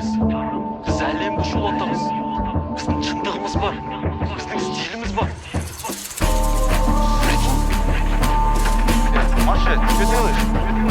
біз әлемді шулатамыз. Біздің шындығымыз бар, біздің стиліміз бар. Маша, что делаешь?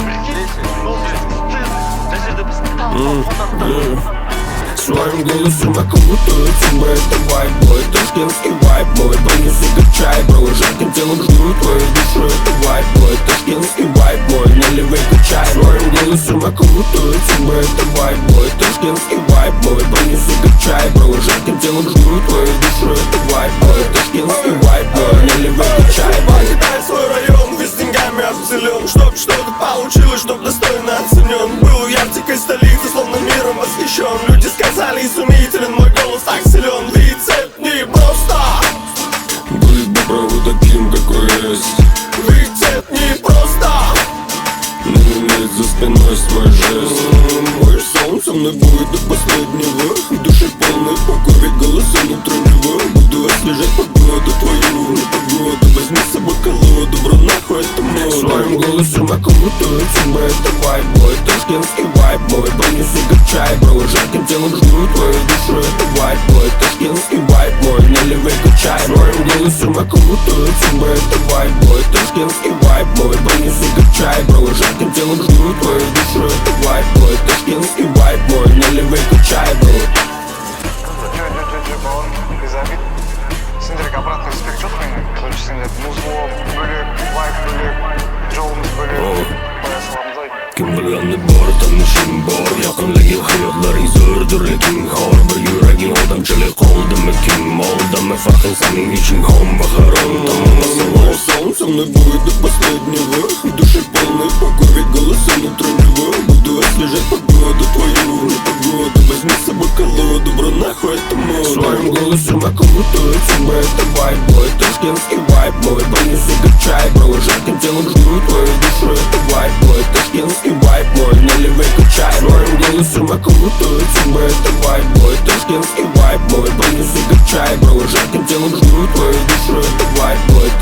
Своим голосом окутают симба, это вайб, бой, ташкентский вайб, бой. Понеси как чай, бро, жарким телом жгут твою душу, это вайб, бой, ташкентский вайб, бой. Наливай как чай, своим голосом окутают симба, это вайб, бой, ташкентский вайб, бой. Понеси как чай, бро, жарким телом жгут твою душу, это вайб, бой, ташкентский вайб, бой. Наливай как чай, бой. Покидай свой район, весь деньгами обделен, чтоб что-то получилось, чтоб достойно оценен. Был я в дикой столице, словно миром восхищен. Люди сказали, изумителен, мой голос так силен. Ведь это не просто Быть боброву таким, какой есть. Ведь это не просто Не иметь за спиной свой жест. Мой сон со мной будет до последнего. В душе полный покой, ведь голоса внутреннего. Буду освежать погоду твою, не погоду. Возьми с собой колоду, бро, нахуй это моду. Своим голосом окутают симба, это вайб, бой, ташкентский вайб, бой. Понеси как чай, бро, жарким телом жгут твою душу, это вайб, бой, ташкентский вайб, бой. Наливай как чай, своим голосом окутают симба, это вайб, бой, ташкентский вайб, бой. Понеси как чай, бро, жарким телом жгут твою душу, это вайб, бой, ташкентский вайб, бой. Наливай как чай, бро. Бауыр, ризамит. Сендерге обратный спек жоқ менің. Короче, сендер музло бөлек, лайк бөлек, жолымыз бөлек. Қоя саламыз ай. Kim bilgani bor, tanishim bor. Yaqinligi hayotlari zo'rdir lekin xor. Bir yuraging odamchalik qoldimi kim? Moldami farqing sening uchun xom va harom. Tamom сон со мной будет до последнего. В душе полный покой, ведь голоса внутреннего. Буду освежать погоду твою, не погоду. Возьми с собой колоду, бро, нахуй это мода. Своим голосом окутают симба, это вайб, бой, ташкентский вайб, бой. Понеси как чай, бро, жарким телом жгут твою душу, это вайб, бой, ташкентский вайб, бой. Наливай как чай, своим голосом окутают симба, это вайб, бой, ташкентский вайб, бой. Понеси как чай, бро, жарким телом жгут твою душу, это вайб, бой.